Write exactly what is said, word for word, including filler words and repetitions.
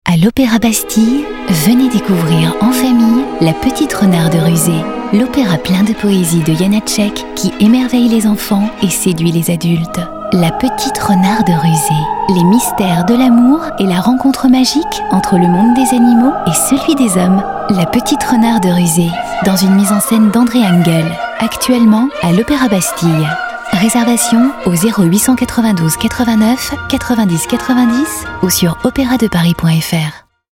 À l'Opéra Bastille, venez découvrir en famille La Petite Renarde Rusée, l'opéra plein de poésie de Janacek qui émerveille les enfants et séduit les adultes. La Petite Renarde Rusée, les mystères de l'amour et la rencontre magique entre le monde des animaux et celui des hommes. La Petite Renarde Rusée, dans une mise en scène d'André Engel, actuellement à l'Opéra Bastille. Réservation au zéro huit cent quatre-vingt-douze quatre-vingt-neuf quatre-vingt-dix quatre-vingt-dix ou sur opéra de paris point f r.